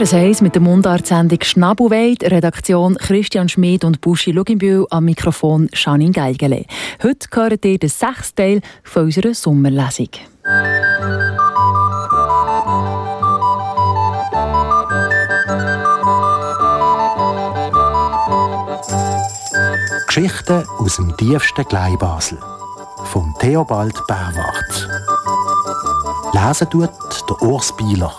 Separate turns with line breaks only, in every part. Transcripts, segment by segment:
Das heisst, mit der Mundartsendung «Schnabelweit», Redaktion Christian Schmid und Buschi Luginbühl, am Mikrofon Janine Geigele. Heute hört ihr den 6. Teil von unserer Sommerlesung.
Geschichten aus dem tiefsten Kleinbasel von Theobald Berwart. Lesen tut der Urs Bieler.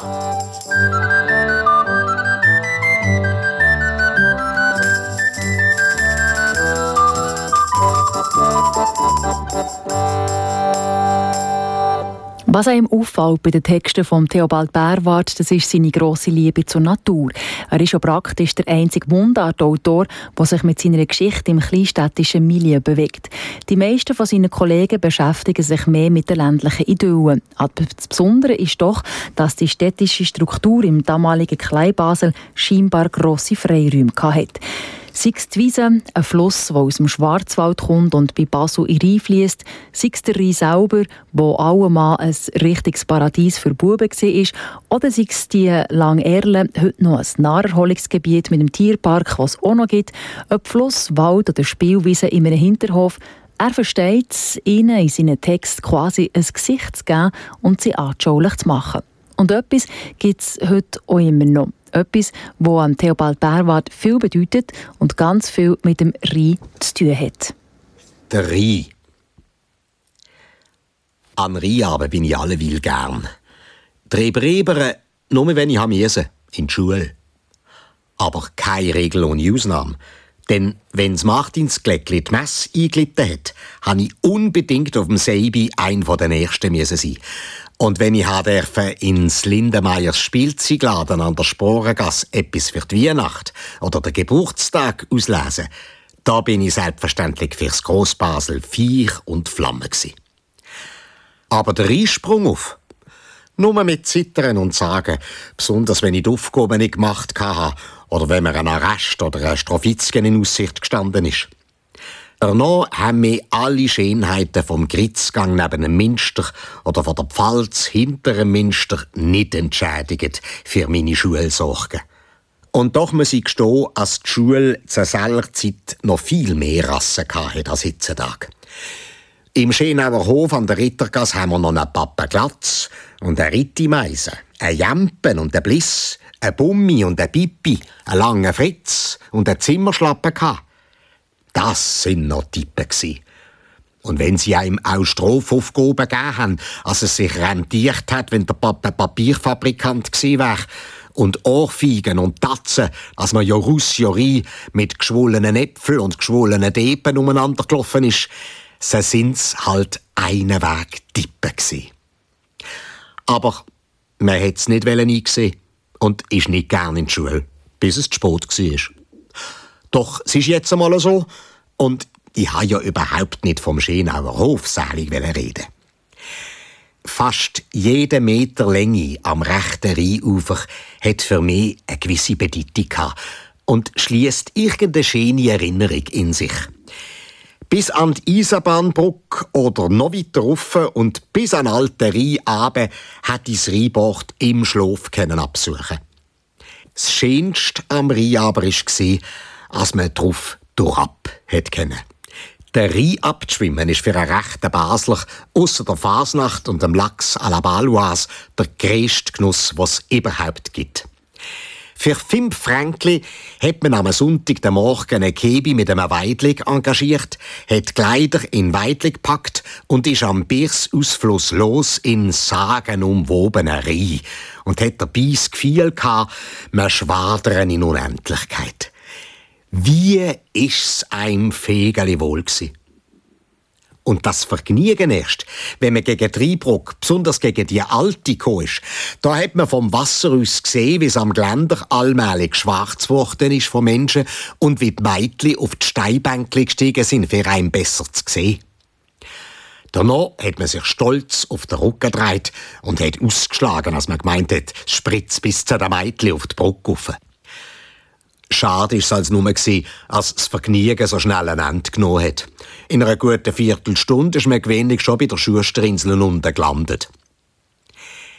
Was einem auffällt bei den Texten von Theobald Berwart, das ist seine grosse Liebe zur Natur. Er ist schon praktisch der einzige Mundartautor, der sich mit seiner Geschichte im kleinstädtischen Milieu bewegt. Die meisten von seinen Kollegen beschäftigen sich mehr mit den ländlichen Idyllen. Aber das Besondere ist doch, dass die städtische Struktur im damaligen Kleinbasel scheinbar grosse Freiräume hatte. Sei es die Wiese, ein Fluss, der aus dem Schwarzwald kommt und bei Basel in Rhein fliesst, sei es der Rhein selber, wo allemal ein richtiges Paradies für Buben war, oder sei es die Langerle, heute noch ein Naherholungsgebiet mit einem Tierpark, was es auch noch gibt, ob Fluss, Wald oder Spielwiese in einem Hinterhof. Er versteht es, ihnen in seinen Text quasi ein Gesicht zu geben und sie anschaulich zu machen. Und etwas gibt es heute auch immer noch. Etwas, das an Theobald Berwart viel bedeutet und ganz viel mit dem Rhein zu tun hat.
Der Rhein. An Rhein bin ich alleweil gern. Rebere, nur wenn ich musste, in die Schule. Aber keine Regel ohne Ausnahme. Denn wenn das Martinsgläckli die Messe eingelitten hat, habe ich unbedingt auf dem Seibi ein von den Ersten sein. Und wenn ich ins Lindemeyers Spielzeugladen an der Sporengasse etwas für die Weihnacht oder den Geburtstag auslesen, da bin ich selbstverständlich fürs Grossbasel Viech und Flamme gsi. Aber der Einsprung auf, nur mit Zittern und Sagen, besonders wenn ich die Aufgaben nicht gemacht habe oder wenn mir ein Arrest oder ein Strofitzgen in Aussicht gestanden ist. Danach haben mich alle Schönheiten vom Gritzgang neben dem Münster oder von der Pfalz hinter dem Münster nicht entschädigt für meine Schulsorgen. Und doch muss ich gestehen, dass die Schule zu seiner Zeit noch viel mehr Rassen hatte als heutzutage. Im Schenauer Hof an der Rittergasse haben wir noch einen Pappenglatz und eine Rittimeise, einen Jampen und einen Bliss, einen Bummi und einen Pipi, einen langen Fritz und einen Zimmerschlappen gehabt. Das sind noch Typen gsi. Und wenn sie einem auch Strafaufgaben gegeben haben, als es sich rentiert hat, wenn der Papa Papierfabrikant gsi wäre, und Ohrfeigen und Tatzen, als man ja raus, ja rein mit geschwollenen Äpfeln und geschwollenen Depen umeinander gelaufen ist, so sind's halt einen Weg Typen gsi. Aber man hätt's nicht eingesehen und ist nicht gern in die Schule, bis es zu spät war. Doch es ist jetzt einmal so, und ich habe ja überhaupt nicht vom Schenauer Hof selig reden. Fast jeder Meter Länge am rechten Rheinufer hat für mich eine gewisse Bedeutung gehabt und schliesst irgendeine schöne Erinnerung in sich. Bis an die Eisenbahnbrücke oder noch weiter rauf und bis an den alten Rhein runter hat ich das Rheinbord im Schlaf absuchen. Das Schönste am Rhein aber war, als man drauf durchab kennen. Der Rhein abzuschwimmen ist für einen rechten Basler ausser der Fasnacht und dem Lachs à la Baloise der grösste Genuss, was es überhaupt gibt. Für 5 Fränkli hat man am Sonntag den Morgen eine Kebi mit einem Weidlig engagiert, hat Kleider in Weidlig gepackt und ist am Biersausfluss los in sagenumwobenen Rhein und hat dabei das Gefühl gehabt, man schwadern in Unendlichkeit. Wie ist's einem Fegeli wohl gsi? Und das Vergnügen erst, wenn man gegen die Rheinbrücke, besonders gegen die alte gekommen ist, da hat man vom Wasser aus gesehen, wie es am Geländer allmählich schwarz geworden ist von Menschen und wie die Mädchen auf die Steinbänkli gestiegen sind, für einen besser zu sehen. Danach hat man sich stolz auf den Rücken gedreht und hat ausgeschlagen, als man gemeint hat, es spritzt bis zu den Mädchen auf die Brücke rauf. Schade war es als nur, als das Vergnügen so schnell ein Ende genommen hat. In einer guten Viertelstunde ist man gewöhnlich schon bei der Schusterinsel unten gelandet.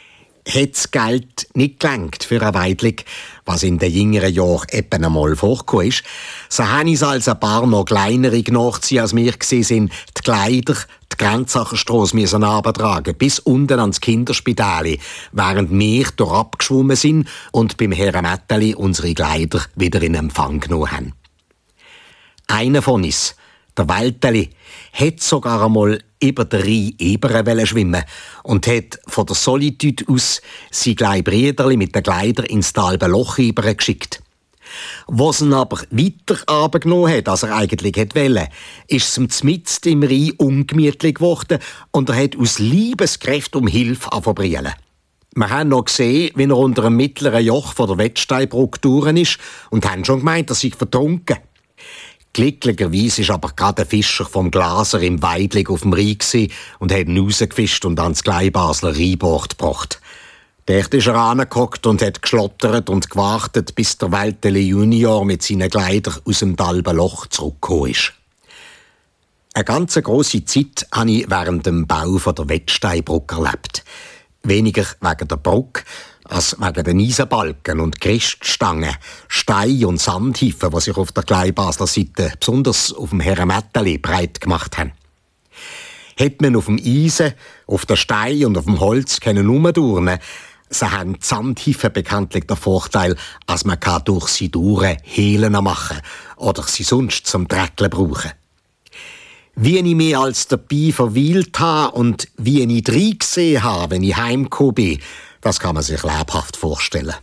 hat das Geld nicht gelangt für eine Weidung, was in den jüngeren Jahren eben einmal vorgekommen ist, so habe ich als ein paar noch kleinere nachziehen, als wir gesehen sind, die Kleider die Grenzacherstrasse müssen runtertragen, bis unten ans Kinderspital, während wir dort abgeschwommen sind und beim Herrn Metteli unsere Kleider wieder in Empfang genommen haben. Einer von uns, der Walteli, hat sogar einmal über den Rhein Eberen schwimmen und hat von der Solitude aus sein kleines Brüderli mit den Kleidern ins Talbe Loch geschickt. Was ihn aber weiter runtergenommen hat, als er eigentlich wollte, ist es ihm mitten im Rhein ungemütlich geworden und er hat aus Liebeskräften um Hilfe angefangen. Wir haben noch gesehen, wie er unter einem mittleren Joch von der Wettsteinbrücke durch ist und haben schon gemeint, er sei vertrunken. Glücklicherweise ist aber gerade ein Fischer vom Glaser im Weidlig auf dem Rhein und hat ihn rausgefischt und ans Kleinbasler Rheinbord gebracht. Dort ist er angehockt und hat geschlottert und gewartet, bis der Walteli Junior mit seinen Kleidern aus dem Dalben Loch zurückgekommen ist. Eine ganz grosse Zeit habe ich während dem Bau der Wettsteinbrücke erlebt. Weniger wegen der Brücke, als wegen den Eisenbalken und Gerüststangen, Stein- und Sandhaufen, die sich auf der Kleinbasler Seite, besonders auf dem Herrenmetteli, breit gemacht haben. Hätte man auf dem Eisen, auf den Stein und auf dem Holz herumturnen, so haben die Sandhaufen bekanntlich den Vorteil, dass man durch sie durch Hehlen machen oder sie sonst zum Dreckeln brauchen. Wie ich mich als dabei verweilt habe und wie ich reingesehen habe, wenn ich heimgekommen bin, das kann man sich lebhaft vorstellen.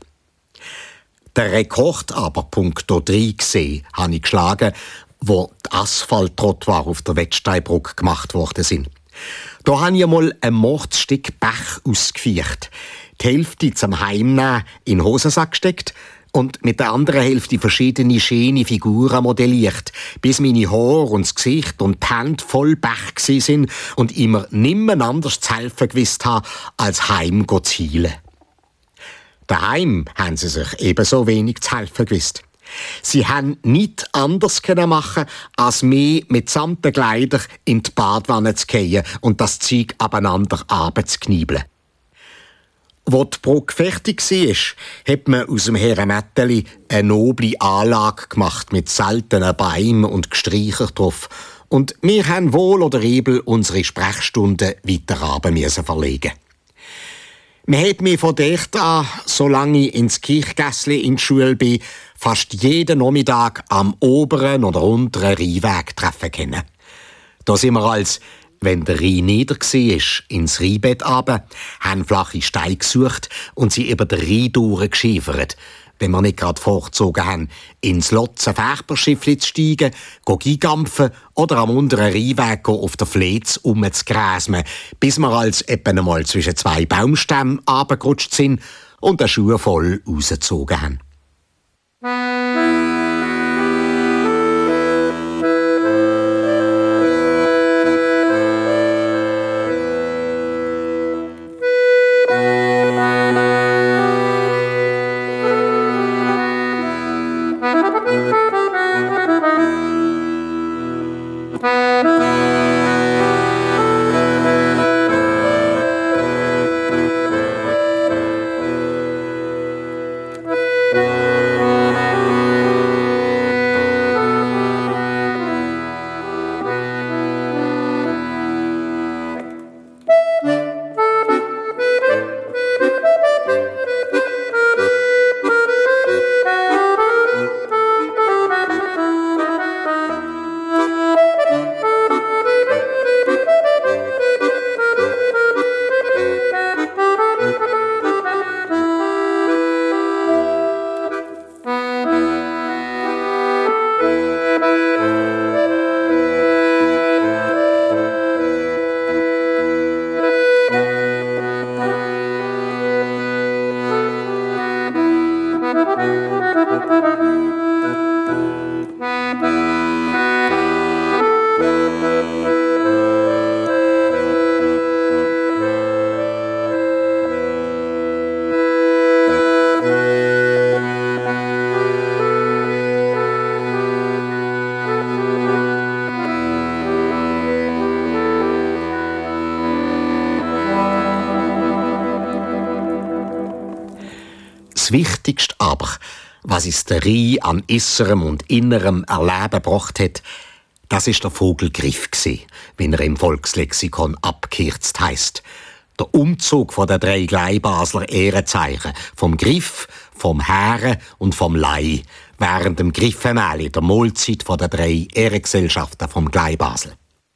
Der Rekord aber, punkto reingesehen, habe ich geschlagen, wo die Asphalttrottoir auf der Wettsteinbrücke gemacht worden sind. Da habe ich einmal ein Mordsstück Pech ausgefeiert. Die Hälfte zum Heimnehmen in den Hosensack gesteckt und mit der anderen Hälfte verschiedene schöne Figuren modelliert, bis meine Haare und das Gesicht und die Hände voll Pech gsi sind und immer nimmer anders zu helfen gewusst habe, als heim zu zielen. Daheim haben sie sich ebenso wenig zu helfen gewusst. Sie haben nichts anderes machen, als mich mitsamt den Kleidern in die Badwanne zu gehen und das Zeug abeinander abzukniebeln. Wo die Brücke fertig war, hat man aus dem Herrenmetteli eine noble Anlage gemacht mit seltenen Bäumen und Gesträuchern drauf. Und wir haben wohl oder übel unsere Sprechstunden weiter runter müssen verlegen. Man hat mich von dort an, solange ich ins Kirchgässli in die Schule bin, fast jeden Nachmittag am oberen oder unteren Rheinweg treffen können. Da sind wir als, wenn der Rhein nieder war, ins Rheinbett runter, haben flache Steine gesucht und sie über den Rhein durchgeschiefert, wenn wir nicht gerade vorgezogen haben, ins Lotzen Färberschiffli zu steigen, eingampfen oder am unteren Rheinweg auf der Flez rumzugräsmen, bis wir als eben einmal zwischen zwei Baumstämmen runtergerutscht sind und den Schuh voll rausgezogen haben. das Wichtigste aber, was es der Rhein an äußerem und innerem Erleben gebracht hat, das ist der Vogelgriff gsi, wie er im Volkslexikon abgekürzt heisst. Der Umzug von der 3 Gleibasler Ehrenzeichen, vom Griff, vom Hären und vom Lei, während dem Griffemäli der Mahlzeit von der 3 Ehrengesellschaften vom Gleibasel.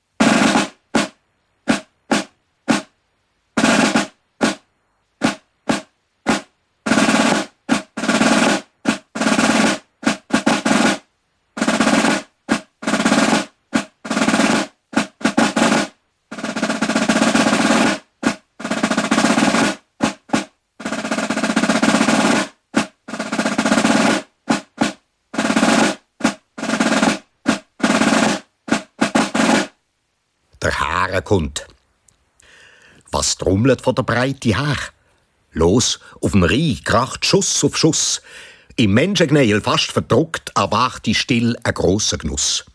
Der Häre kommt. Was trommelt von der Breite her? Los, auf dem Rhein kracht Schuss auf Schuss. Im Menschengnäil fast verdruckt erwacht die still ein grosser Genuss.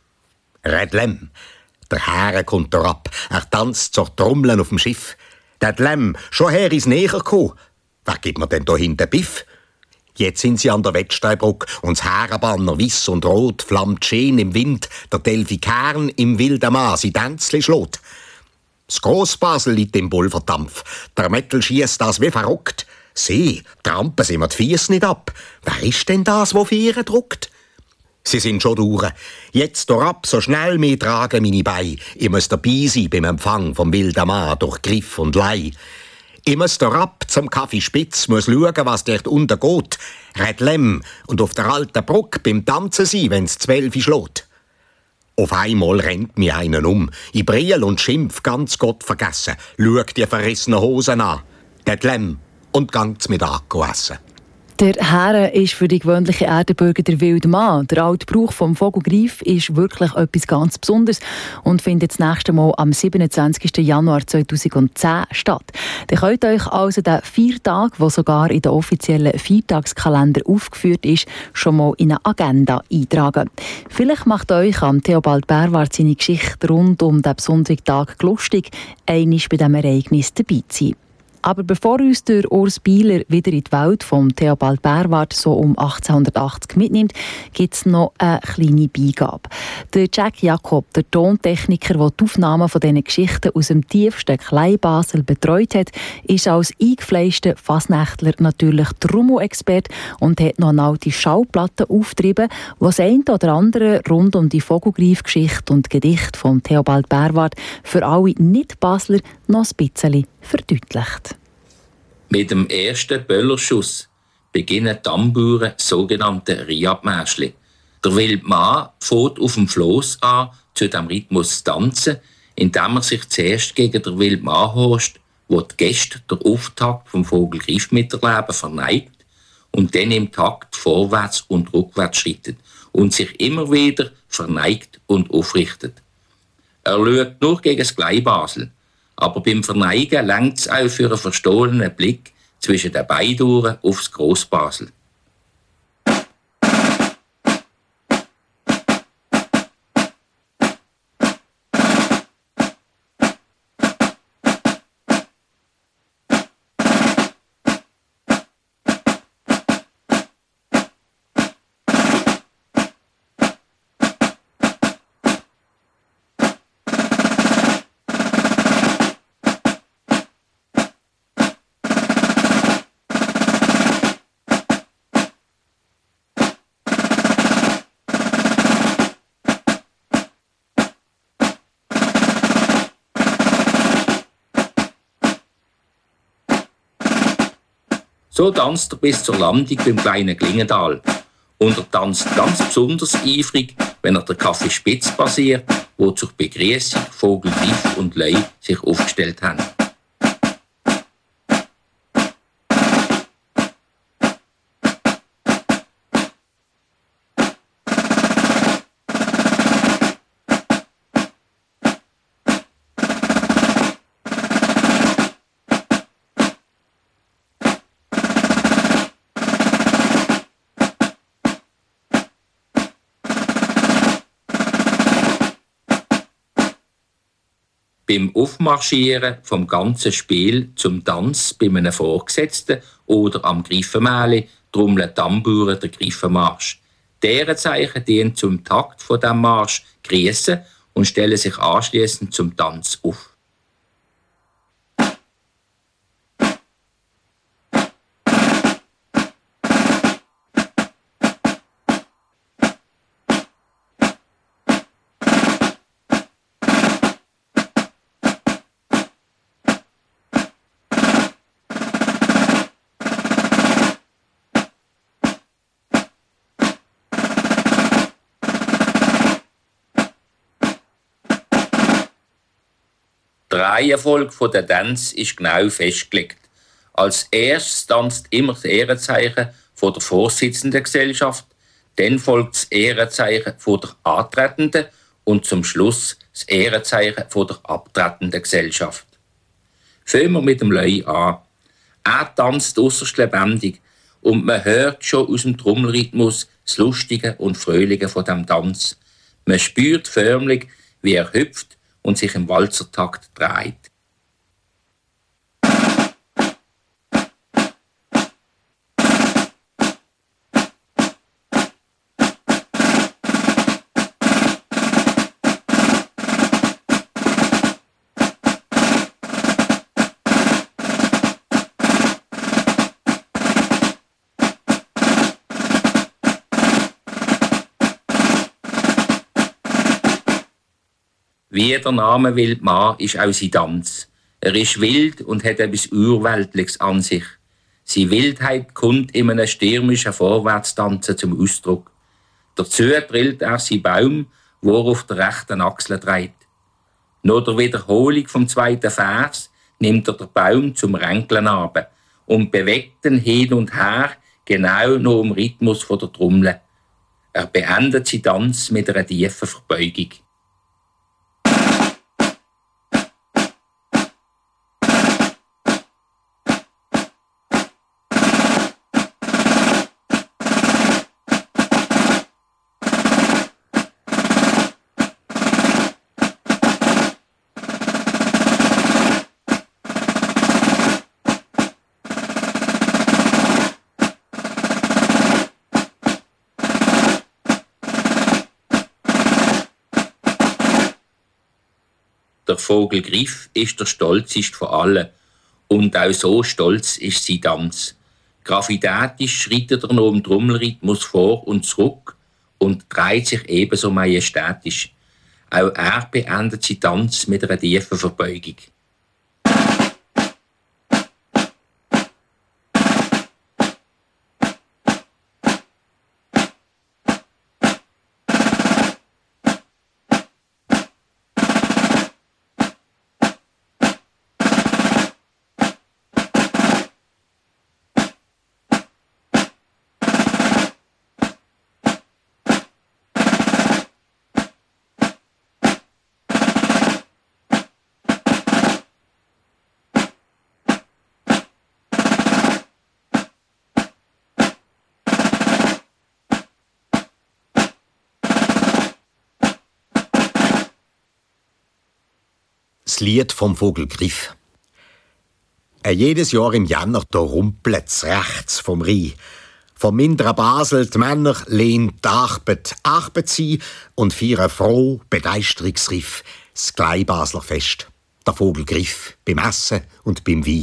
Redlem, der Häre kommt herab, er tanzt zur Trommeln auf dem Schiff. Der Lem, schon her is näher gekommen. Wer gibt mir denn da hinten Biff? Jetzt sind sie an der Wettsteinbrücke und das Härenbanner weiss und rot flammt schön im Wind, der Delphi Kern im wilden Mann sie Tänzli schlägt. Das Grossbasel liegt im Pulverdampf, der Mettel schiesst das wie verrückt. Sieh, trampen sie mir die Fies nicht ab. Wer ist denn das, wo Vieren druckt? Sie sind schon durch. Jetzt ab, so schnell mir tragen meine Beine. Ich muss dabei sein beim Empfang vom wilden Mann durch Griff und Lei. Ich muss ab zum Kaffee Spitz, muss schauen, was dort unten geht. Redlem und auf der alten Brücke beim Tanzen sein, wenn's 12 schlägt. Auf einmal rennt mir einen um. Ich brill und schimpf, ganz Gott vergessen. Schau die verrissenen Hosen an. Redlem und gang's Mittag essen.
Der Häre ist für die gewöhnlichen Erdenbürger der wilde Mann. Der alte Brauch vom Vogelgriff ist wirklich etwas ganz Besonderes und findet das nächste Mal am 27. Januar 2010 statt. Ihr könnt euch also den Feiertag, der sogar in den offiziellen Feiertagskalender aufgeführt ist, schon mal in eine Agenda eintragen. Vielleicht macht euch am Theobald Bärwart seine Geschichte rund um den besonderen Tag lustig, einmal bei diesem Ereignis dabei zu sein. Aber bevor uns der Urs Bieler wieder in die Welt vom Theobald Bärwart so um 1880 mitnimmt, gibt es noch eine kleine Beigabe. Der Jack Jacob, der Tontechniker, der die Aufnahmen von diesen Geschichten aus dem tiefsten Kleinbasel betreut hat, ist als eingefleischter Fasnächtler natürlich Trommel-Experte und hat noch eine alte Schallplatte aufgetrieben, die das eine oder andere rund um die Vogelgreif-Geschichte und Gedichte von Theobald Bärwart für alle Nicht-Basler noch ein bisschen verdeutlicht.
Mit dem ersten Böllerschuss beginnen die Tamburen sogenannte Riabmäschli. Der wilde Mann fängt auf dem Floss an, zu diesem Rhythmus zu tanzen, indem er sich zuerst gegen den wilden Mann horcht, wo die Gäste den Auftakt vom Vogelgriff miterleben, verneigt und dann im Takt vorwärts und rückwärts schreitet und sich immer wieder verneigt und aufrichtet. Er schaut nur gegen das Gleibasel. Aber beim Verneigen reicht es auch für einen verstohlenen Blick zwischen den Beinen aufs Grossbasel. So tanzt er bis zur Landung beim kleinen Klingental. Und er tanzt ganz besonders eifrig, wenn er den Kaffee Spitz passiert, wo zur Begrüßung Vogelgriff und Lei sich aufgestellt haben. Beim Aufmarschieren vom ganzen Spiel zum Tanz bei einem Vorgesetzten oder am Griffemäli trommeln Tamburen den Griffenmarsch. Deren Zeichen dienen zum Takt von dem Marsch grüßen und stellen sich anschließend zum Tanz auf. Die Reihenfolge der Tänze ist genau festgelegt. Als erstes tanzt immer das Ehrenzeichen von der Vorsitzenden Gesellschaft, dann folgt das Ehrenzeichen von der Antretenden und zum Schluss das Ehrenzeichen von der abtretenden Gesellschaft. Fangen wir mit dem Löi an. Er tanzt äusserst lebendig und man hört schon aus dem Trommelrhythmus das Lustige und Fröhliche von dem Tanz. Man spürt förmlich, wie er hüpft und sich im Walzertakt dreht. Wie der Name Wildmann ist auch sein Tanz. Er ist wild und hat etwas Urweltliches an sich. Seine Wildheit kommt in einem stürmischen Vorwärtstanzen zum Ausdruck. Dazu drillt er seinen Baum, wo er auf der rechten Achsel dreht. Nach der Wiederholung vom zweiten Vers nimmt er den Baum zum Ränkeln ab und bewegt ihn hin und her, genau noch im Rhythmus der Trommel. Er beendet seinen Tanz mit einer tiefen Verbeugung. Der Vogel Griff ist der stolzeste von allen. Und auch so stolz ist sein Tanz. Gravitätisch schreitet er noch im Trommelrhythmus vor und zurück und dreht sich ebenso majestätisch. Auch er beendet seinen Tanz mit einer tiefen Verbeugung.
Das Lied vom Vogel Griff. Jedes Jahr im Jänner da rumpelt's rechts vom Rhein. Vom minderen Basel die Männer lehnen die Arbeit sie und feiern froh Begeisterungsriff das Kleinbasler Fest. Der Vogel Griff beim Essen und beim Wein.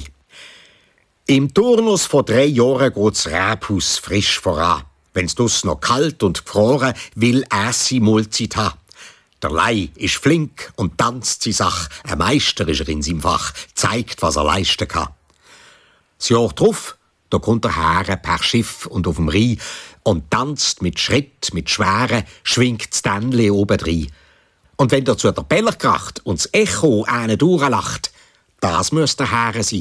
Im Turnus von 3 Jahren geht's Rebhaus frisch voran. Wenn's dus noch kalt und gefroren, will Ässi Mahlzeit haben. Der Lei ist flink und tanzt sie Sach. Ein Meister ist er in seinem Fach, zeigt, was er leisten kann. Das Jahr drauf, da kommt er her per Schiff und auf dem Rhein und tanzt mit Schritt, mit Schwere, schwingt das Tänli obendrein. Und wenn dazu der Beller kracht und das Echo einen durchlacht, das müsste der Herr sein.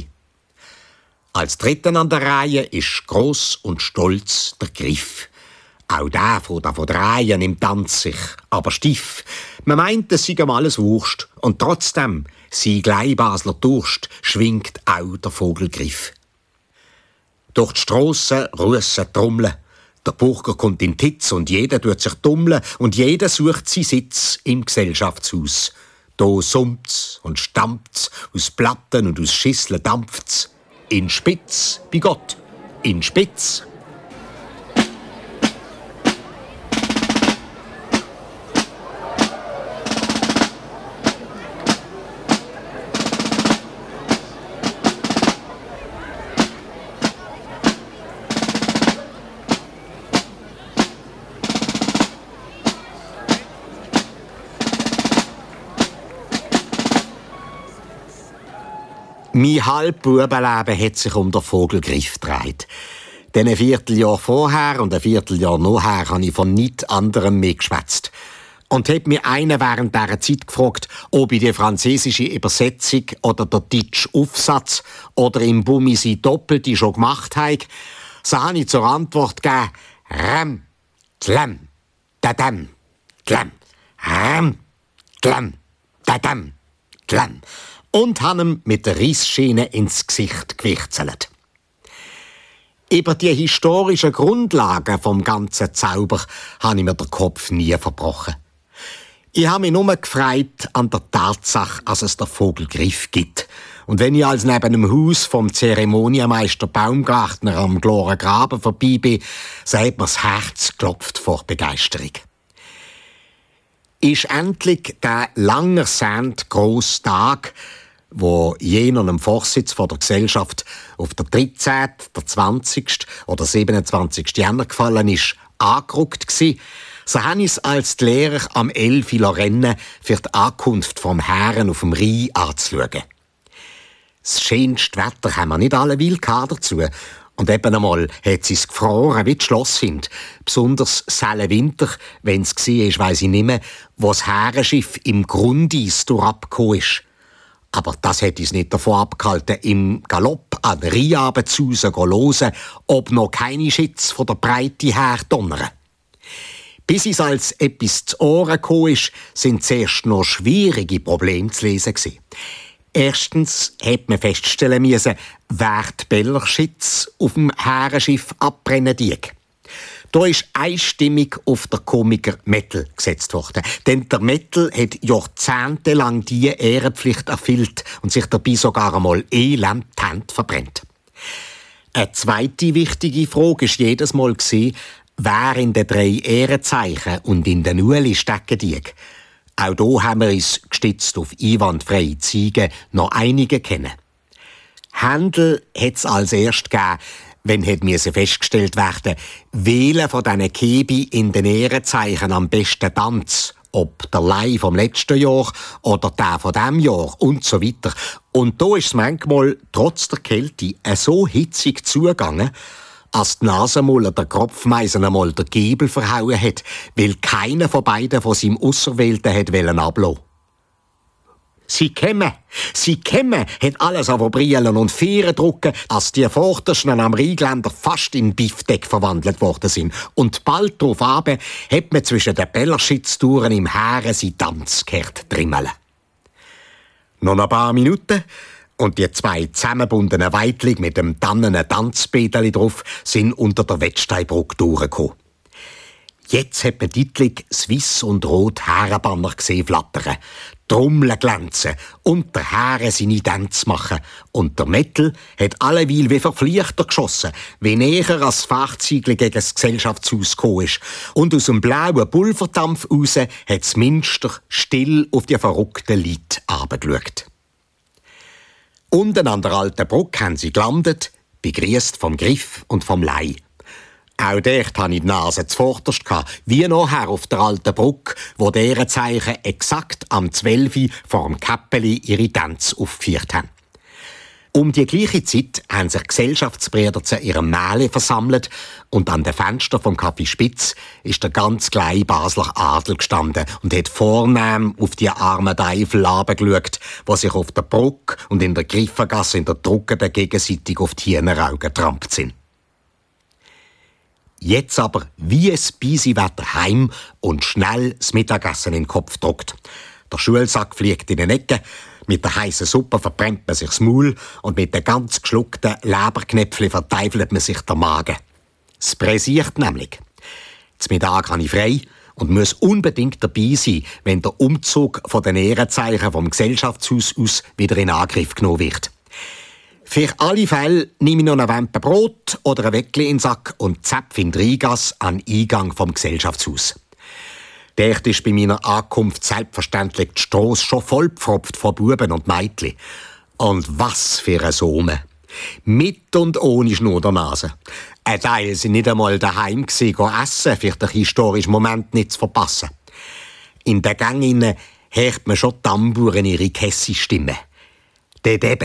Als Dritten an der Reihe ist gross und stolz der Griff. Auch der von der Reihe im Tanz sich, aber stief. Man meint, es sei ihm alles Wurst. Und trotzdem, sein Kleinbasler Durst, schwingt auch der Vogel Griff. Durch die Strassen russen Trommeln. Der Bürger kommt in Titz und jeder tut sich tummeln und jeder sucht seinen Sitz im Gesellschaftshaus. Da summt's und stampft's, aus Platten und aus Schüsseln dampft's. In Spitz, bei Gott, in Spitz. Mein halbes Bubenleben hat sich um den Vogelgriff gedreht. Dann ein Vierteljahr vorher und ein Vierteljahr nachher habe ich von nichts anderem mehr geschwätzt. Und hat mir einer während dieser Zeit gefragt, ob ich die französische Übersetzung oder der deutsche Aufsatz oder im Bumisi Doppelte schon gemacht habe. So habe ich zur Antwort gegeben, Ram, Tlam, Dadam, Tlam, Ram, Tlam, Dadam, Tlam. Und habe ihm mit der Reisschiene ins Gesicht gewichselt. Über die historischen Grundlagen vom ganzen Zauber habe ich mir den Kopf nie verbrochen. Ich habe mich nur gefreut an der Tatsache, dass es den Vogelgriff gibt. Und wenn ich als neben dem Haus vom Zeremonienmeister Baumgartner am Gloren Graben vorbei bin, so hat mir das Herz geklopft vor Begeisterung. Ist endlich der lang ersehnte grosse Tag, wo jener Vorsitz von der Gesellschaft auf der 13., der 20. oder 27. Jänner gefallen ist, angerückt gsi, so habe ich es als die Lehrer am 11 Uhr rennen für die Ankunft vom Herren auf dem Rhein anzuschauen. Das schönste Wetter haben wir nicht alle dazu. Und eben einmal hat es gefroren wie die Schloss sind. Besonders sellen Winter, wenn es war, weiss ich nicht mehr, wo das Herrenschiff im Grundeis durchabgekommen ist. Aber das hat uns nicht davon abgehalten, im Galopp an den Rheinabend zu hören, ob noch keine Schütze von der Breite her donnern. Bis es als etwas zu Ohren gekommen ist, sind zuerst noch schwierige Probleme zu lesen gewesen. Erstens hat man feststellen müssen, wer die Bellerschütze auf dem Herrenschiff abbrennen dieg. Da ist einstimmig auf der Komiker Mettel gesetzt worden. Denn der Mettel hat jahrzehntelang diese Ehrenpflicht erfüllt und sich dabei sogar einmal elend die Hände verbrennt. Eine zweite wichtige Frage war jedes Mal, wer in den 3 Ehrenzeichen und in den Ueli stecken dieg. Auch hier haben wir uns, gestützt auf einwandfreie Ziege, noch einige kennen. Händel hat es als erst gegeben, wenn musste festgestellt werden, welcher von diesen Kebi in den Ehrenzeichen am besten tanzt, ob der Lei vom letzten Jahr oder der von diesem Jahr und so weiter. Und da ist es manchmal, trotz der Kälte, so hitzig zugegangen, als die Nasenmuller der Kropfmeisen einmal den Giebel verhauen hat, weil keiner von beiden von seinem Ausserwählten hat ablassen. Sie kämen, hat alles an Brillen und Vieren drucken, als die Vordersten am Rheingeländer fast in Biffdeck verwandelt worden sind. Und bald darauf hat man zwischen den Bellerschütztouren im Heeren sein Tanz gehört trimmeln. Noch ein paar Minuten und die 2 zusammengebundenen Weitling mit dem tannenen Tanzbädeli drauf sind unter der Wettsteinbrücke durchgekommen. Jetzt hat man deutlich das Weiss und Rot Herrenbanner gesehen flattern, Trommeln glänzen und der Herren seine Tänze machen. Und der Mettel hat alleweil wie Verflichter geschossen, wie näher als das Fahrzeug gegen das Gesellschaftshaus gekommen ist. Und aus dem blauen Pulverdampf raus hat das Minster still auf die verrückten Leute herabgeschaut. Unten an der alten Brücke haben sie gelandet, begrüßt vom Griff und vom Lei. Auch dort hatte ich die Nase zuvorderst, wie nachher auf der alten Brücke, wo die Ehrenzeichen exakt am 12 Uhr vor dem Käppeli ihre Tänze aufgeführt haben. Um die gleiche Zeit haben sich Gesellschaftsbrüder zu ihrem Mähle versammelt und an den Fenstern vom Café Spitz ist der ganz kleine Basler Adel gestanden und hat vornehm auf die armen Teufel herabgeschaut, die sich auf der Brücke und in der Griffengasse in der Druckenden gegenseitig auf die Hühneraugen getrampt sind. Jetzt aber wie ein Bisi-Wetter heim und schnell das Mittagessen in den Kopf drückt. Der Schulsack fliegt in den Ecken, mit der heißen Suppe verbrennt man sich das Maul und mit den ganz geschluckten Leberknäpfchen verteifelt man sich der Magen. Es pressiert nämlich. Zum Mittag habe ich frei und muss unbedingt dabei sein, wenn der Umzug von den Ehrenzeichen vom Gesellschaftshaus aus wieder in Angriff genommen wird. Für alle Fälle nehme ich noch ein Wempe Brot oder ein Weckli in den Sack und zapf in die Rheingasse an den Eingang vom Gesellschaftshaus. Dort ist bei meiner Ankunft selbstverständlich die Strasse schon vollgepfropft von Buben und Mädchen. Und was für ein Sommer! Mit und ohne Schnur der Nase. Ein Teil sind nicht einmal daheim gehen essen, für den historischen Moment nicht zu verpassen. In den Gängen hört man schon die Tamburen ihre Kässi-Stimme. Dort eben,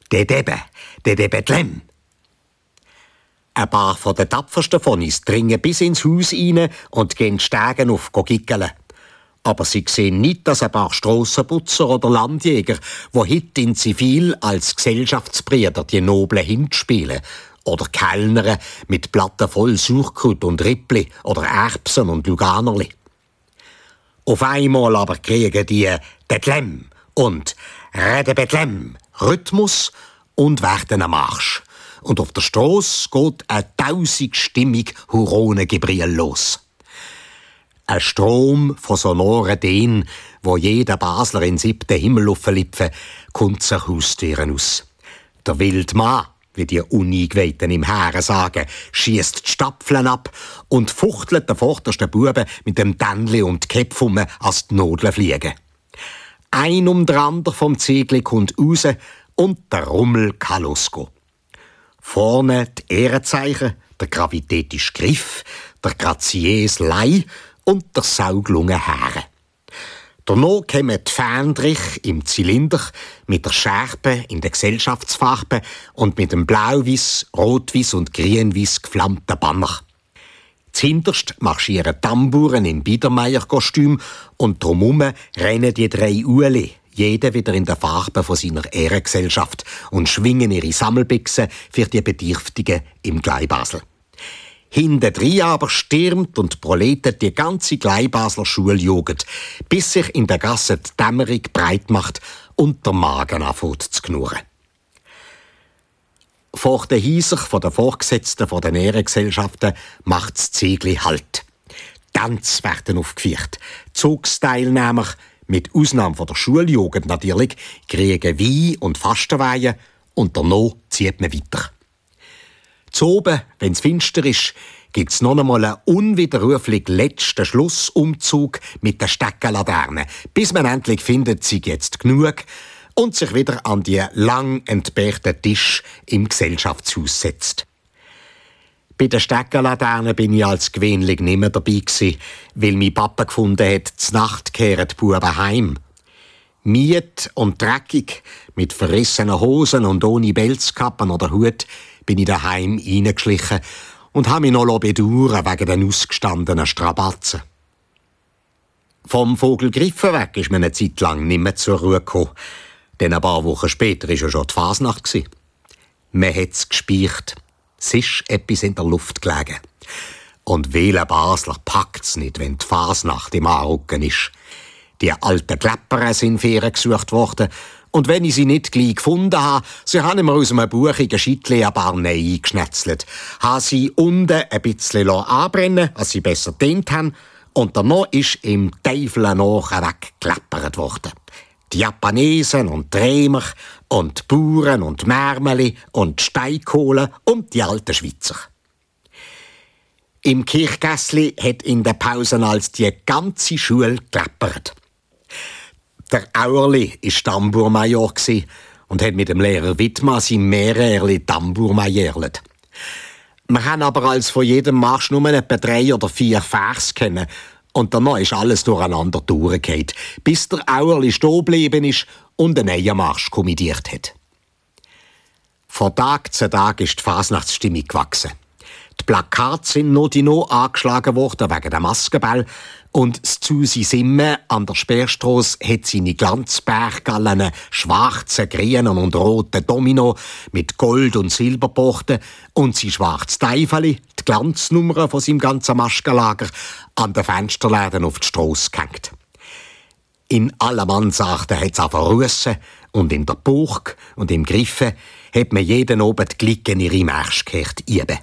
dort eben Lem. Ein paar von den tapfersten von uns dringen bis ins Haus rein und gehen Stegen auf gickeln. Aber sie sehen nicht, dass ein paar Strassenputzer oder Landjäger, die heute in Zivil als Gesellschaftsbrüder die noblen hinspielen, oder Kellner mit Platten voll Sauerkraut und Rippli oder Erbsen und Luganerli. Auf einmal aber kriegen die Betlem und Betlem Rhythmus und werden am Marsch. Und auf der Strasse geht ein 1000-stimmig Huronengebrüll los. Ein Strom von sonoren Dehn, wo jeder Basler in 7. Himmel auflipfen, kommt zur Haustüren aus. Der Wildmann, wie die Uneingeweihten im Heeren sagen, schiesst die Stapfeln ab und fuchtelt den vordersten Buben mit dem Tändli und die Köpfe als die Nadeln fliegen. Ein um der andere vom Ziegli kommt raus und der Rummel kann losgehen. Vorne die Ehrenzeichen, der gravitätische Griff, der graziöse Lei und der sauglunge Haare. Danach kommen die Fähndrich im Zylinder mit der Schärpe in den Gesellschaftsfarben und mit dem blau-weiß, rot-weiß und grün-weiß geflammten Banner. Zuhinterst marschieren Tamburen im Biedermeier-Kostüm und drumherum rennen die 3 Ueli, jeder wieder in der Farbe von seiner Ehrengesellschaft und schwingen ihre Sammelbüchse für die Bedürftigen im Gleibasel. Hintendrein aber stürmt und proletet die ganze Gleibasler Schuljugend, bis sich in der Gasse die Dämmerung breit macht und der Magen anfängt zu knurren. Vor den Häusern von den Vorgesetzten von den Ehrengesellschaften macht das Ziegli Halt. Tänze werden aufgeführt. Zugsteilnehmer, mit Ausnahme von der Schuljugend natürlich, kriegen Wein und Fastenweihe und danach zieht man weiter. Zu oben, wenn es finster ist, gibt es noch einmal einen unwiderruflich letzten Schlussumzug mit der Steckenlaterne, bis man endlich findet, sie jetzt genug und sich wieder an die lang entbehrten Tisch im Gesellschaftshaus setzt. Bei der Steckenlaterne bin ich als gewöhnlich nicht mehr dabei gewesen, weil mein Papa gefunden hat, z'Nacht kehren die Buben heim. Miet und dreckig, mit verrissenen Hosen und ohne Pelzkappen oder Hut, bin ich daheim reingeschlichen und habe mich noch bedauern wegen den ausgestandenen Strapazen. Vom Vogel Griffen weg ist mir eine Zeit lang nicht mehr zur Ruhe gekommen, denn ein paar Wochen später war ja schon die Fasnacht. Man hat es gespeicht. Es ist etwas in der Luft gelegen. Und welcher Basler packt's nicht, wenn die Fasnacht im Anrücken ist? Die alten Klepper sind Ferien gesucht worden. Und wenn ich sie nicht gleich gefunden habe, so habe ich mir aus einem buchigen Schittli ein paar Neue eingeschnetzelt, habe sie unten ein bisschen anbrennen, als sie besser gedient haben, und danach ist im Teufel nachher weggekleppert worden. Die Japanesen und die Remer und die Bauern und die Märmeli und die Steinkohlen und die alten Schweizer. Im Kirchgässli hat in der Pausen als die ganze Schule gekleppert. Der Auerli war Tambourmajor und hat mit dem Lehrer Wittmann sein Mehrerli Tambourmajorlet. Wir haben aber als von jedem Marsch nur etwa 3 oder 4 Vers kennen. Und danach ist alles durcheinander durchgefallen, bis der Auerli stehen geblieben ist und einen neuen Marsch kommandiert hat. Von Tag zu Tag ist die Fasnachtsstimmung gewachsen. Die Plakate sind noch angeschlagen worden wegen der Maskenball und das Zusi Simme an der Speerstrasse hat seine Glanzberggallen schwarzen, grünen und roten Domino mit Gold- und Silberbochten und sein schwarzes Teifeli, die Glanznummer von seinem ganzen Maskenlager, an den Fensterläden auf die Strasse gehängt. In aller Mansarten hat es auch Russen und in der Burg und im Griffen hat man jeden Abend die Glicken ihre Märsche gehört üben.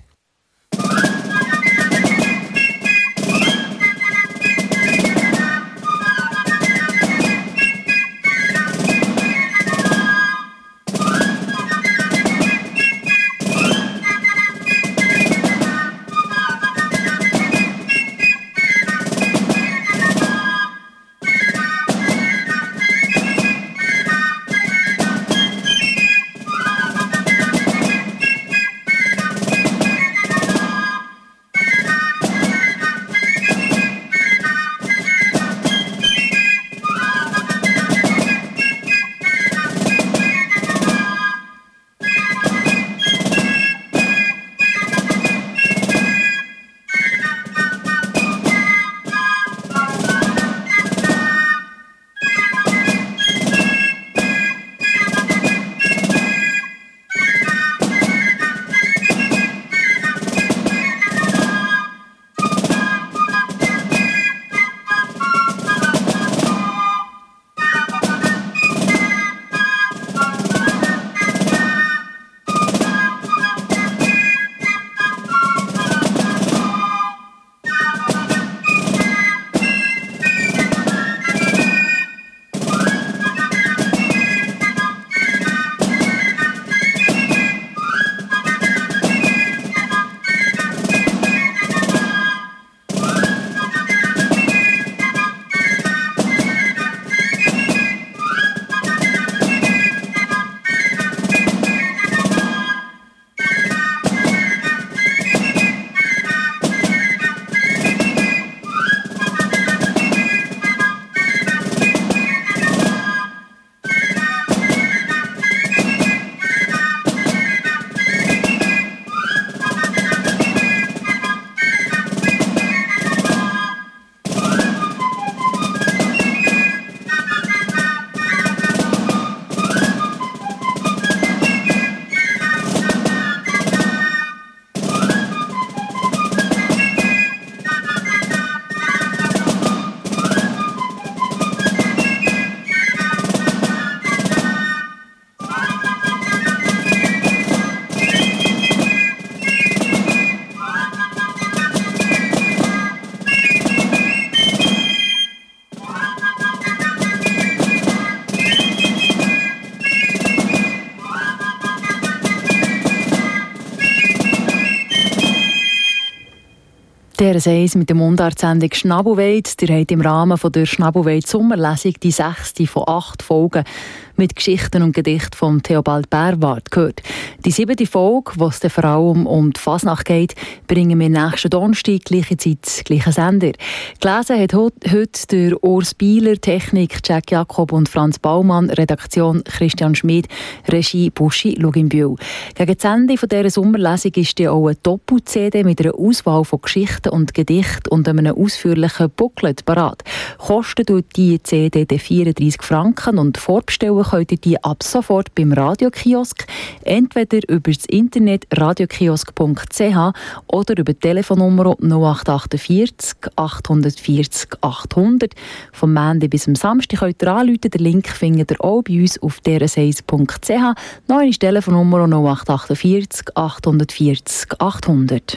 Der Seis mit der Mundartsendung Schnabelweit. Ihr habt im Rahmen der Schnabelweit Sommerlesung die 6. von 8 Folgen mit Geschichten und Gedichten von Theobald Bärwart gehört. Die 7. Folge, wo es vor allem um die Fasnacht geht, bringen wir nächsten Donnerstag, gleiche Zeit, gleicher Sender. Gelesen hat heute der Urs Bieler, Technik Jack Jakob und Franz Baumann, Redaktion Christian Schmid, Regie Buschi Luginbühl. Gegen das Ende dieser Sommerlesung ist dann auch eine Doppel-CD mit einer Auswahl von Geschichten und Gedichten und einem ausführlichen Booklet parat. Kostet die CD 34 Franken und vorbestellen könnt ihr die ab sofort beim Radiokiosk, entweder über das Internet radiokiosk.ch oder über die Telefonnummer 0848 840 800. Vom Montag bis am Samstag könnt ihr anrufen. Den Link findet ihr auch bei uns auf derseis.ch. Neue Telefonnummer 0848 840 800.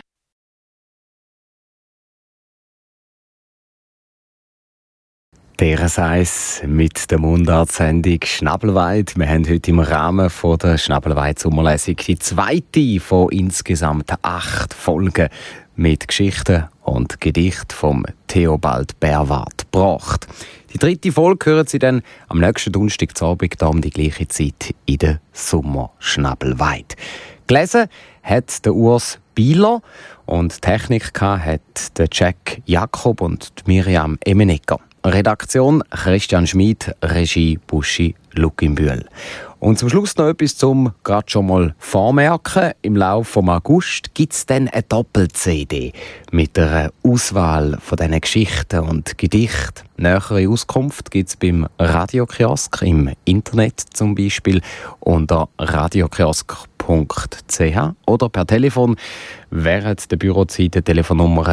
Der Seis mit der Mundartsendung Schnabelweit. Wir haben heute im Rahmen der Schnabelweit-Sommerlesung die 2. von insgesamt 8 Folgen mit Geschichten und Gedichten vom Theobald Bärwart gebracht. Die 3. Folge hören Sie dann am nächsten Donnerstagabend um die gleiche Zeit in der Sommerschnabelweit. Gelesen hat der Urs Bieler und Technik hat der Jack Jakob und Miriam Emenegger. Redaktion Christian Schmid, Regie Buschi Luginbühl. Und zum Schluss noch etwas zum gerade schon mal vormerken. Im Laufe des August gibt es dann eine Doppel-CD mit einer Auswahl von diesen Geschichten und Gedichten. Nähere Auskunft gibt es beim Radiokiosk, im Internet zum Beispiel, unter radiokiosk.ch oder per Telefon während der Bürozeit der Telefonnummer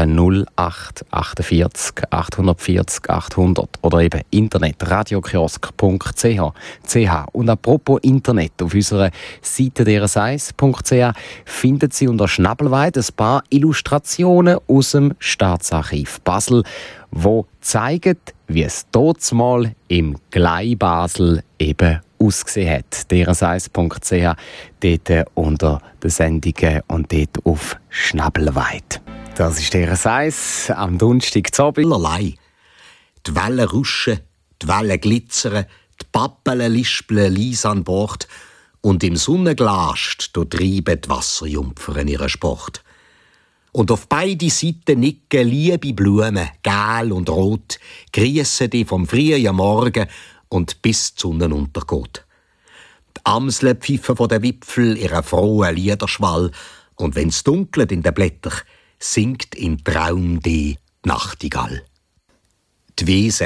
0848 840 800 oder eben Internet radiokiosk.ch. Und apropos Internet, auf unserer Seite derseis.ch finden Sie unter Schnabelweit ein paar Illustrationen aus dem Staatsarchiv Basel, wo zeigen, wie es dortmal im Glei Basel eben ausgesehen hat. derseis.ch, dort unter den Sendungen und dort auf Schnabelweit. Das ist derseis am Donnerstagabend.
Allerlei. Die Wellen rauschen, die Wellen glitzern, die Pappeln lispeln leise an Bord und im Sonnenglast treiben die Wasserjungfern ihren Sport. Und auf beide Seiten nicken liebe Blumen, gel und rot, griessen die vom frühen Morgen und bis die Sonne untergeht. Die Amseln pfeifen von den Wipfeln ihren frohen Liederschwall und wenn's dunkelt in den Blättern, singt in Traum die Nachtigall. Die Wiese.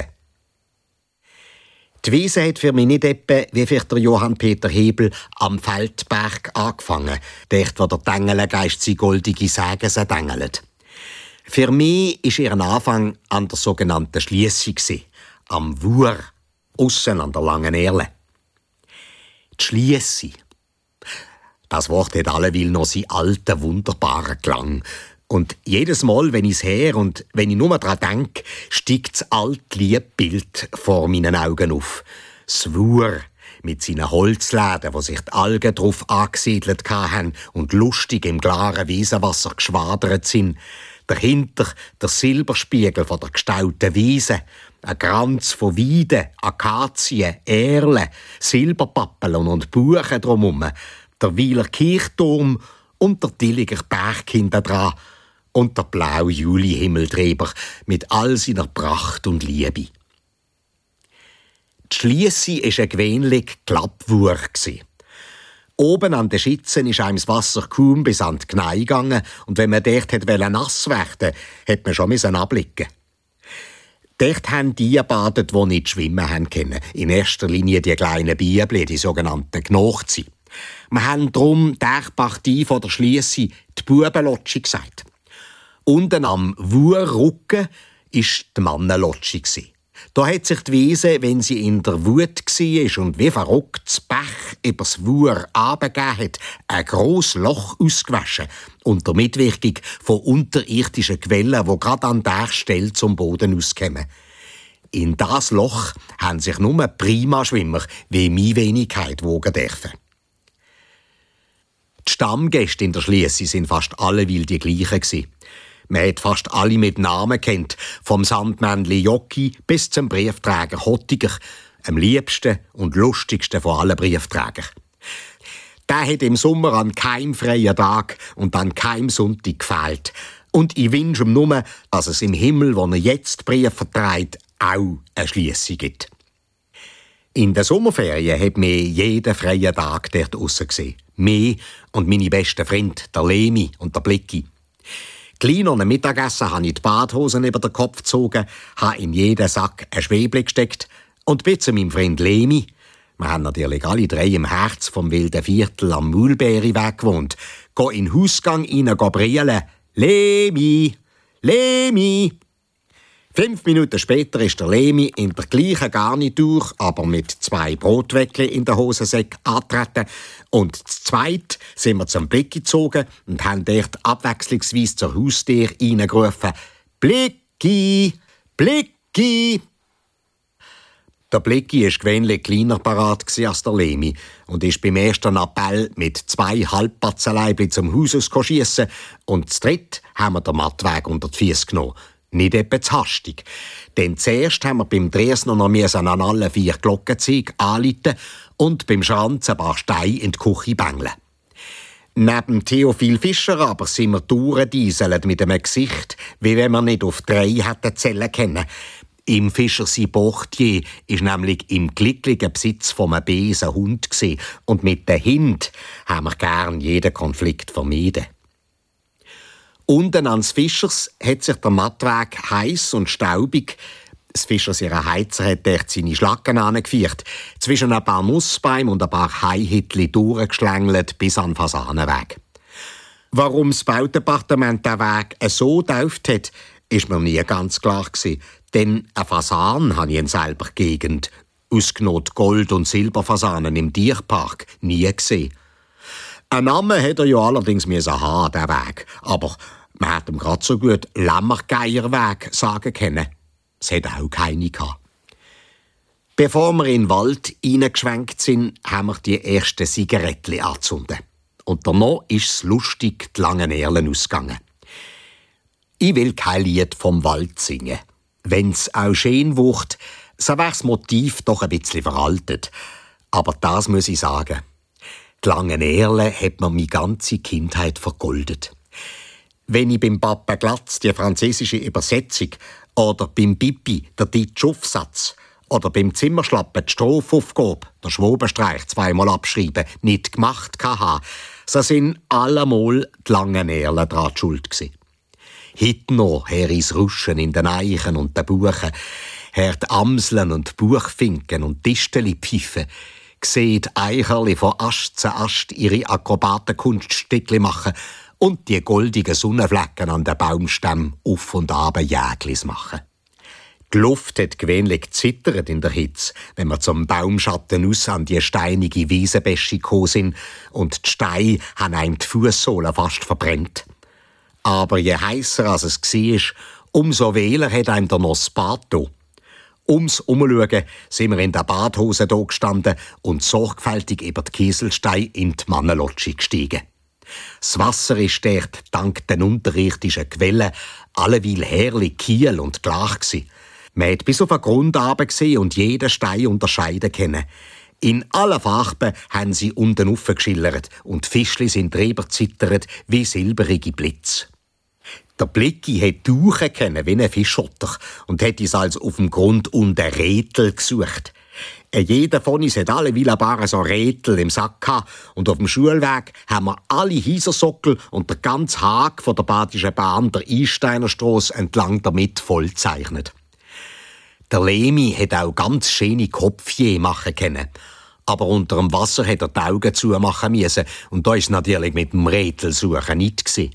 Die Wiese hat für mich nicht etwa, wie vielleicht der Johann Peter Hebel, am Feldberg angefangen, dort, wo der Tengelengeist seine goldige Säge dengelt. Für mich war ihr Anfang an der sogenannten Schliessung, am Wur, aussen an der langen Erle. Die Schliesse. Das Wort hat alleweil noch seinen alten, wunderbaren Klang. Und jedes Mal, wenn ich's her und wenn ich nur daran denke, steigt das alte Liebbild vor meinen Augen auf. Das Wur mit seinen Holzläden, wo sich die Algen drauf angesiedelt haben und lustig im klaren Wiesenwasser geschwadert sind. Dahinter der Silberspiegel von der gestauten Wiese, ein Kranz von Weiden, Akazien, Erlen, Silberpappeln und Buchen drumherum, der Weiler Kirchturm und der Tilliger Berg hinten dran und der blaue Julihimmeltreiber mit all seiner Pracht und Liebe. Die Schliesse war ein gewöhnlich Klappwur. Oben an den Schitzen ist einem das Wasser kaum bis an die Knie gegangen und wenn man dort nass werden wollte, hat man schon abblicken. Dort haben die gebadet, die nicht schwimmen haben können. In erster Linie die kleinen Biebli, die sogenannten Gnochzi. Wir haben darum der Partie von der Schliesse die Bubenlotschi gesagt. Unten am Wurrrücken war die Mannenlotschi. Da hat sich die Wiese, wenn sie in der Wut war und wie verrückt das Bach übers Wur runtergegeben hat, ein grosses Loch ausgewaschen, unter Mitwirkung von unterirdischen Quellen, die gerade an der Stelle zum Boden auskommen. In das Loch haben sich nur Primaschwimmer wie meine Wenigkeit wogen dürfen. Die Stammgäste in der Schliesse sind fast alleweil die gleichen. Man hat fast alle mit Namen kennt, vom Sandmännli Jocki bis zum Briefträger Hottiger, am liebsten und lustigsten von allen Briefträgern. Der hat im Sommer an keinem freien Tag und an keinem Sonntag gefehlt. Und ich wünsche ihm nur, dass es im Himmel, wo er jetzt Briefe vertreibt, auch eine Schliessung gibt. In den Sommerferien hat mir jeden freien Tag dort draussen gesehen. Mir und meine besten Freunde, der Lemi und der Blicki. Klein und Mittagessen habe ich die Badhosen über den Kopf gezogen, habe in jeden Sack ein Schwebli gesteckt und bin zu meinem Freund Lemi. Wir haben natürlich alle drei im Herz vom wilden Viertel am Mulberriweg gewohnt. Geh in den Hausgang rein, brillen. Lemi! Lemi! 5 Minuten später ist der Lemi in der gleichen Garnitur, aber mit 2 Brotwäckchen in der Hosensäcke angetreten. Und zu zweit sind wir zum Blicki gezogen und haben dort abwechslungsweise zur Haustür reingerufen: «Blicki! Blicki!» Der Blicki war gewöhnlich kleiner parat als der Lemi und ist beim ersten Appell mit 2 Halbpatzeleibli zum Haus schiessen und zu dritt haben wir den Mattweg unter die Füsse genommen. Nicht etwa zu hastig. Denn zuerst haben wir beim Dresdner noch an alle 4 Glockenzüge anrufen und beim Schranz ein paar Steine in die Küche bängeln. Neben Theophil Fischer aber sind wir durchgedieselt mit einem Gesicht, wie wenn wir nicht auf 3 hätten zählen können. Im Fischer sein Portier war nämlich im glücklichen Besitz von einem bösen Hund und mit den Hunden haben wir gern jeden Konflikt vermieden. Unten ans Fischers hat sich der Mattweg heiß und staubig. Das Fischers ihre Heizer hat dort seine Schlacken angeführt, zwischen ein paar Nussbäumen und ein paar Haihittli durchgeschlängelt bis an den Fasanenweg. Warum das Baudepartement den Weg so getauft hat, ist mir nie ganz klar gewesen. Denn ein Fasan habe ich in selber Gegend, ausgenommen Gold- und Silberfasanen im Tierpark, nie gesehen. Einen Namen hätte er ja allerdings haben, der Weg. Aber man hätte ihm gerade so gut Lämmergeierweg sagen können. Es hätte auch keine gehabt. Bevor wir in den Wald reingeschwenkt sind, haben wir die ersten Zigarettchen angezündet. Und danach ist es lustig die langen Erlen ausgegangen. Ich will kein Lied vom Wald singen. Wenn's auch schön wird, so wär's Motiv doch ein bisschen veraltet. Aber das muss ich sagen. Die langen Erle hat mir meine ganze Kindheit vergoldet. Wenn ich beim Papa Glatz die französische Übersetzung oder beim Pippi der deutsche Aufsatz oder beim Zimmerschlappen die Strophaufgabe, der Schwobenstreich 2-mal abschreiben, nicht gemacht hatte, so sind allemal die langen Erle daran schuld gewesen. Heute noch hör ich's Ruschen in den Eichen und den Buchen, hör die Amseln und Buchfinken und Distelli pfeifen, seht Eicherli von Ast zu Ast ihre Akrobatenkunststückli machen und die goldigen Sonnenflecken an den Baumstämmen auf und ab Jäglis machen. Die Luft hat gewöhnlich gezittert in der Hitze, wenn wir zum Baumschatten aus an die steinige Wiesenbäsche gekommen sind und die Steine haben einem die Fußsohlen fast verbrennt. Aber je heisser als es war, umso wähler hat einem der Nospato. Ums Umschauen sind wir in der Badhose da gestanden und sorgfältig über die Kieselsteine in die Mannenlotschi gestiegen. Das Wasser ist dort dank den unterirdischen Quellen alleweil herrlich kiel und klar gsi. Man hat bis auf den Grund runtergesehen und jeden Stein unterscheiden können. In allen Farben haben sie unten aufgeschillert und die Fischli sind drüber zittert wie silberige Blitz. Der Blicki hat tauchen können wie ein Fischotter und hat uns also auf dem Grund unten Rätel gesucht. Jeder von uns hat alle Willabare so Rätel im Sack gehabt und auf dem Schulweg haben wir alle Hiesersockel und der ganze Hag von der Badischen Bahn der Einsteinerstrasse entlang damit vollzeichnet. Der Lemi hat auch ganz schöne Kopfje machen können. Aber unter dem Wasser hat er die Augen zumachen müssen und da ist natürlich mit dem Rätelsuchen nicht gewesen.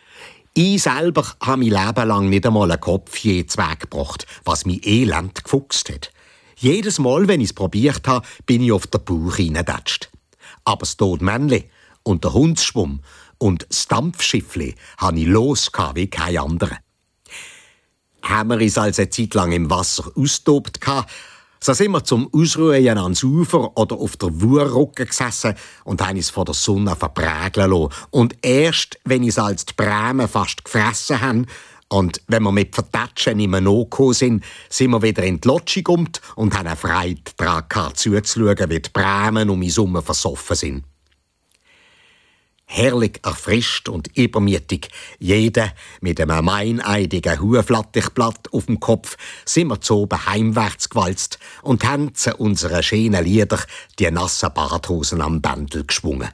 Ich selber habe mein Leben lang nicht einmal einen Kopfje weggebracht, was mich elend gefuchst hat. Jedes Mal, wenn ich es probiert habe, bin ich auf den Bauch reingetatscht. Aber das Todmännli und der Hundsschwamm und das Dampfschiffli habe ich los wie kein anderer. Haben wir uns also eine Zeit lang im Wasser austobt, So sind wir zum Ausruhen ans Ufer oder auf der Wurrrocke gesessen und haben uns von der Sonne verbrägeln lassen. Und erst, wenn uns als die Bremen fast gefressen haben und wenn wir mit Vertatschen nicht mehr nachgekommen sind wir wieder in die Lodge gekommen und haben eine Freude daran gehabt, zuzuschauen, wie die Bremen um uns herum versoffen sind. Herrlich erfrischt und übermütig, jeder mit einem meineidigen Huflattichblatt auf dem Kopf, sind wir zu oben heimwärts gewalzt und haben zu unseren schönen Lieder die nassen Badhosen am Bändel geschwungen.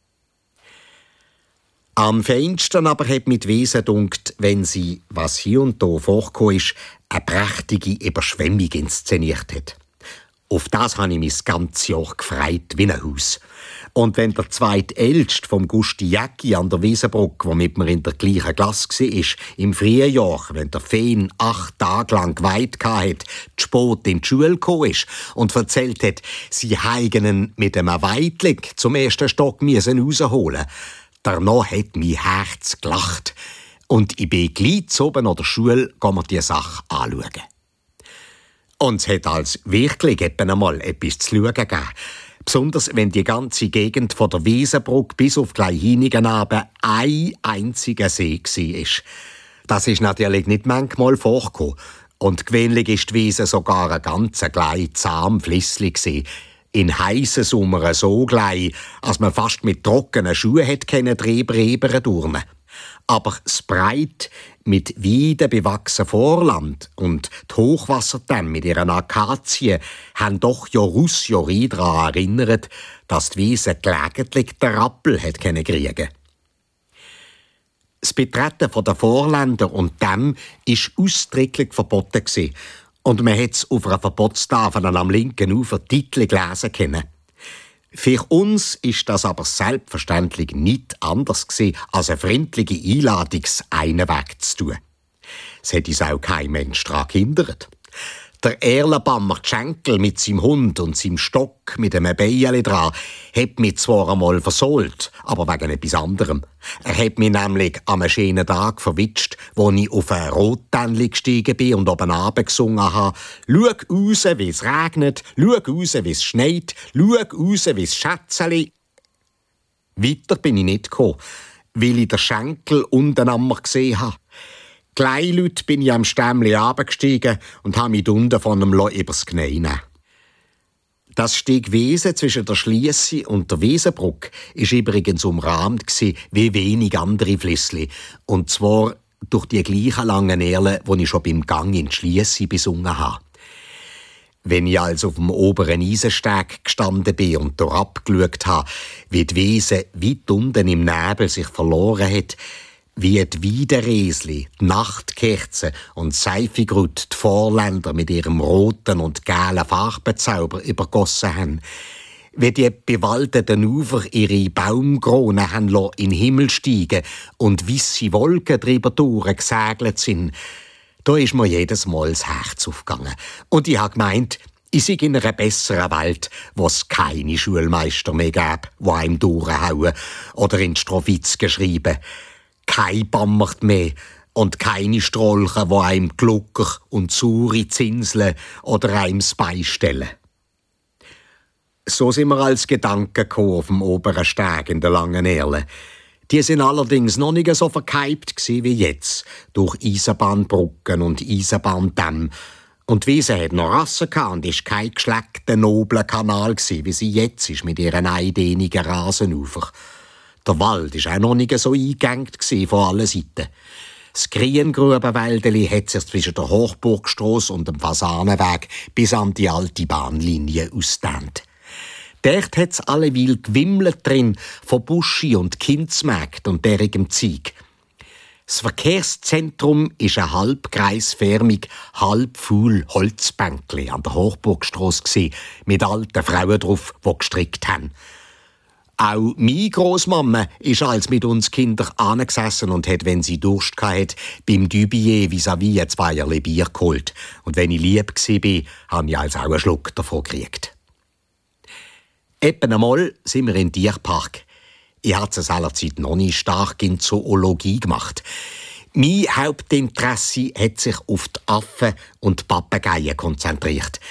Am feinsten aber hat mit Wesen dunkt, wenn sie, was hier und da vorgekommen ist, eine prächtige Überschwemmung inszeniert hat. Auf das habe ich mich das ganze Jahr gefreut wie ein Haus. Und wenn der zweitälteste vom Gusti Jäcki an der Wiesenbrücke, der mit mir in der gleichen Klasse war, im Frühjahr, wenn der Feen 8 Tage lang geweiht hatte, zu spät in die Schule gekommen ist und erzählt hat, sie hätten ihn mit einem Weitling zum ersten Stock rausholen. Danach hat mein Herz gelacht. Und ich bin gleich zu oben an der Schule, gehen wir die Sache anschauen. Und es hat als wirklich einmal etwas zu schauen gegeben. Besonders wenn die ganze Gegend von der Wiesenbrücke bis auf Kleihinigen ein einziger See war. Das ist natürlich nicht manchmal vorgekommen. Und gewöhnlich ist die Wiese sogar ein ganz klein zahm Flissli. In heissen Sommern so klein, als man fast mit trockenen Schuhen hätte drüber turnen. Aber das breit mit Weiden bewachsenen Vorland und die Hochwasserdämme mit ihren Akazien haben doch Jahr aus Jahr daran erinnert, dass die Wiese gelegentlich den Rappel kriegen konnte. Das Betreten der Vorländer und Dämme war ausdrücklich verboten. Und man hat es auf einer Verbotstafel am linken Ufer Titel gelesen können. Für uns ist das aber selbstverständlich nicht anders als eine freundliche Einladung, einen Weg zu tun. Es hat uns auch kein Mensch daran gehindert. Der Erlenbammer Schenkel mit seinem Hund und seinem Stock mit einem Beijeli dran hat mich zwar einmal versohlt, aber wegen etwas anderem. Er hat mich nämlich an einem schönen Tag verwitscht, wo ich auf ein Rottänli gestiegen bin und oben runter gesungen habe: «Schau raus, wie es regnet, schau raus, wie es schneit, schau raus, wie es Schätzeli.» Weiter bin ich nicht gekommen, weil ich den Schenkel unten einmal gesehen habe. Gleich bin ich am Stämmli runtergestiegen und habe mich unten von einem Loch übers Knie nehmen. Das Steg Wiese zwischen der Schliesse und der Wiesenbrücke war übrigens umrahmt wie wenig andere Flüssli. Und zwar durch die gleichen langen Erlen, die ich schon beim Gang in die Schliesse besungen habe. Wenn ich also auf dem oberen Eisensteg gestanden bin und dort abgeschaut habe, wie die Wiese weit unten im Nebel sich verloren hat, wie die Weidenriesli, die Nachtkerzen und Seifigrut die Vorländer mit ihrem roten und gelben Farbenzauber übergossen haben, wie die bewaldeten Ufer ihre Baumkronen haben in den Himmel steigen und weisse Wolken drüber durchgesegelt sind, da ist mir jedes Mal das Herz aufgegangen. Und ich habe gemeint, ich sei in einer besseren Welt, wo es keine Schulmeister mehr gäbe, die einem durchhauen oder in die Strophizke schreiben. Kein Bammert mehr und keine Strolche, die einem Glucker und Suri zinseln oder einem das Bein stellen. So sind wir als Gedanken gekommen auf dem oberen Steg in der langen Erle. Die sind allerdings noch nicht so verkeipt wie jetzt, durch Eisenbahnbrücken und Eisenbahndämme. Und die Wiese hat noch Rassen und ist kein geschleckter, nobler Kanal wie sie jetzt ist mit ihren eindeinigen Rasenufer. Der Wald war auch noch nicht so eingeengt von allen Seiten. Das Griengrubenwäldeli hat sich zwischen der Hochburgstrasse und dem Fasanenweg bis an die alte Bahnlinie ausgedehnt. Dort hat es alleweil gewimmelt drin von Buschi und Kindsmägd und derigem Zeug. Das Verkehrszentrum ist ein halbkreisförmig, halbfaul Holzbänkli an der Hochburgstrasse mit alten Frauen drauf, die gestrickt haben. Auch meine Grossmama ist als mit uns Kindern angesessen und hat, wenn sie Durst hatte, beim Dubier vis-à-vis ein Zweierli Bier geholt. Und wenn ich lieb war, habe ich also auch einen Schluck davon gekriegt. Eben einmal sind wir im Tierpark. Ich hatte es allerzeit noch nicht stark in Zoologie gemacht. Mein Hauptinteresse hat sich auf die Affen und die Papageien konzentriert.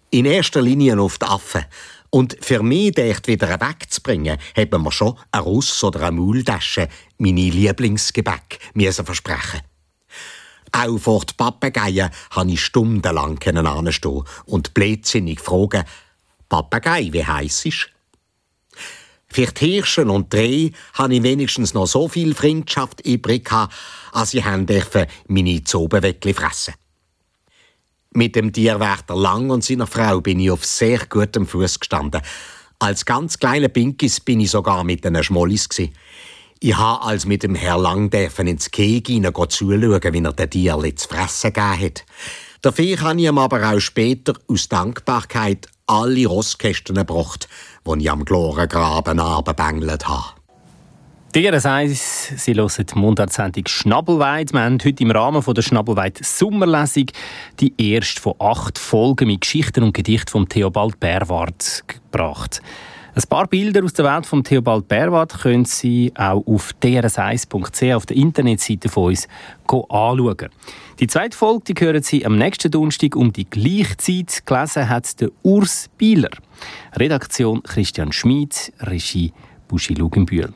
In erster Linie auf die Affen. Und für mich, dort wieder wegzubringen, haben wir schon eine Russ- oder eine Maultasche, meine Lieblingsgebäck, versprechen. Auch vor die Papageien konnte ich stundenlang anstehen und blödsinnig fragen, «Papagei, wie heisst es?» Für die Hirsche und die Rehe hatte ich wenigstens noch so viel Freundschaft übrig, als ich meine Zobenweckli fressen. Mit dem Tierwärter Lang und seiner Frau bin ich auf sehr gutem Fuß gestanden. Als ganz kleiner Pinkis bin ich sogar mit den Schmollis gsi. Ich habe als mit dem Herr Lang ins Gehege zuschauen, wie er den Tierli zu fressen gegeben hat. Dafür habe ich ihm aber auch später aus Dankbarkeit alle Rosskästen gebracht, die ich am Glorengraben abgebängelt habe.
TRS1, Sie hören die Mundartsendung Schnabelweid. Wir haben heute im Rahmen der Schnabelweid Sommerlesung die erste von 8 Folgen mit Geschichten und Gedichten von Theobald Bärwart gebracht. Ein paar Bilder aus der Welt von Theobald Bärwart können Sie auch auf trs1.ch auf der Internetseite von uns anschauen. Die zweite Folge die hören Sie am nächsten Donnerstag um die gleiche Zeit. Gelesen hat der Urs Bieler. Redaktion Christian Schmid, Regie Buschi Luginbühl.